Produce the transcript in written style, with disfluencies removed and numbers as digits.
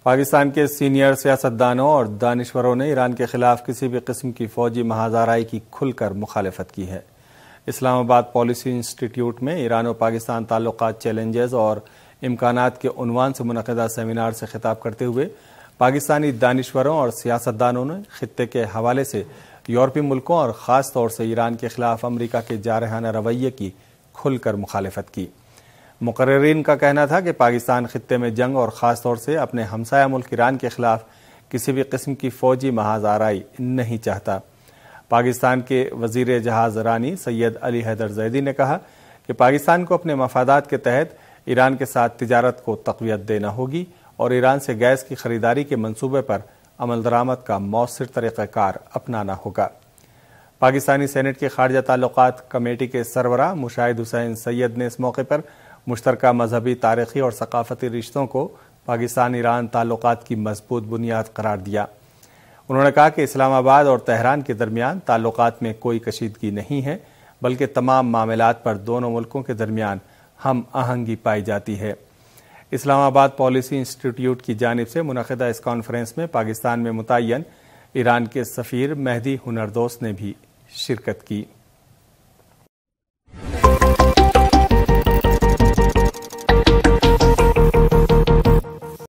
پاکستان کے سینئر سیاستدانوں اور دانشوروں نے ایران کے خلاف کسی بھی قسم کی فوجی محاذ آرائی کی کھل کر مخالفت کی ہے۔ اسلام آباد پالیسی انسٹی ٹیوٹ میں ایران و پاکستان تعلقات چیلنجز اور امکانات کے عنوان سے منعقدہ سیمینار سے خطاب کرتے ہوئے پاکستانی دانشوروں اور سیاستدانوں نے خطے کے حوالے سے یورپی ملکوں اور خاص طور سے ایران کے خلاف امریکہ کے جارحانہ رویے کی کھل کر مخالفت کی۔ مقررین کا کہنا تھا کہ پاکستان خطے میں جنگ اور خاص طور سے اپنے ہمسایہ ملک ایران کے خلاف کسی بھی قسم کی فوجی محاذ آرائی نہیں چاہتا۔ پاکستان کے وزیر جہاز رانی سید علی حیدر زیدی نے کہا کہ پاکستان کو اپنے مفادات کے تحت ایران کے ساتھ تجارت کو تقویت دینا ہوگی اور ایران سے گیس کی خریداری کے منصوبے پر عمل درآمد کا مؤثر طریقہ کار اپنانا ہوگا۔ پاکستانی سینٹ کی خارجہ تعلقات کمیٹی کے سربراہ مشاہد حسین سید نے اس موقع پر مشترکہ مذہبی، تاریخی اور ثقافتی رشتوں کو پاکستان ایران تعلقات کی مضبوط بنیاد قرار دیا۔ انہوں نے کہا کہ اسلام آباد اور تہران کے درمیان تعلقات میں کوئی کشیدگی نہیں ہے، بلکہ تمام معاملات پر دونوں ملکوں کے درمیان ہم آہنگی پائی جاتی ہے۔ اسلام آباد پالیسی انسٹی ٹیوٹ کی جانب سے منعقدہ اس کانفرنس میں پاکستان میں متعین ایران کے سفیر مہدی ہنردوست نے بھی شرکت کی۔